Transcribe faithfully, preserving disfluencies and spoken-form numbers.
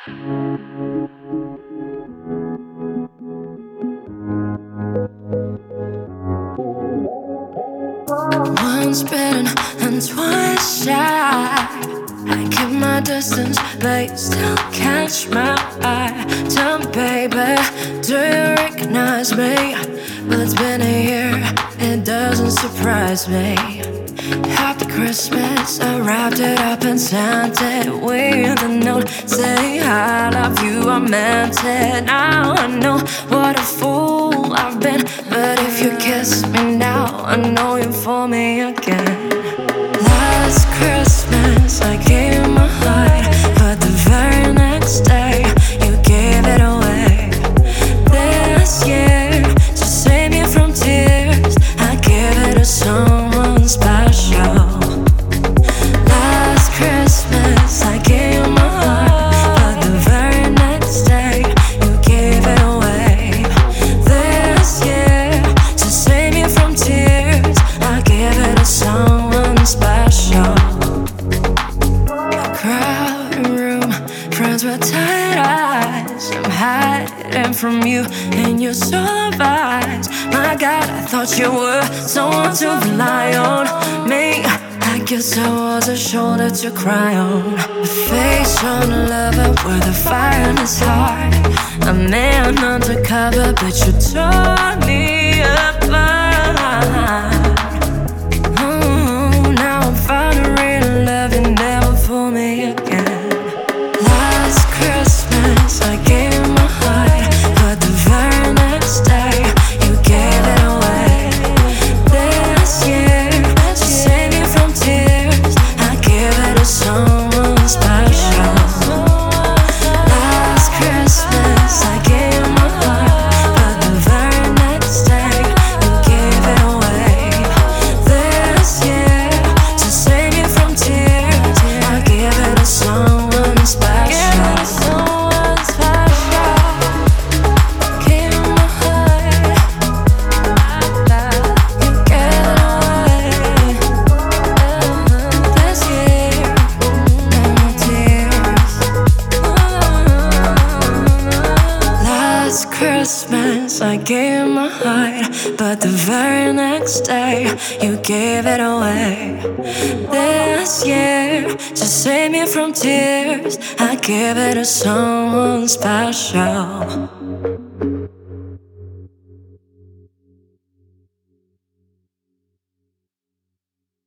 Once bitten and twice shy. I keep my distance, but you still catch my eye. Tell me, baby, do you recognize me? Well, it's been a year, it doesn't surprise me. Happy Christmas, I wrapped it up and sent it with a note saying I love you, I meant it. Now I know what a fool I've been, but if you kiss me now, I know you're for me again. Last Christmas, I gave you my heart, but the very next day, you gave it away. This year, to save me from tears, I give it to someone special. Last Christmas, I gave you my heart, but the very next day, you gave it away. This year, to save me from tears, I give it to someone special. A crowded room, friends with tired eyes. I'm hiding from you and your solar eyes. My God, I thought you were someone to rely on. Me, I guess I was a shoulder to cry on. A face on a lover with a fire in his heart. A man undercover, but you tore me apart. Mm, now I'm finding real love, you never fool me again. Last Christmas, I gave you my heart, but the very next day, you gave it away. This year, to save you from tears, I give it to someone special. Last Christmas, I gave you my heart, but the very next day, you gave it away. This year, to save you from tears, I give it to someone special. Someone special. Give you my heart, you gave it away. This year, no more tears. Last Christmas, I gave you my heart, but the very next day, you gave it away. This year, to save me from tears, I give it to someone special.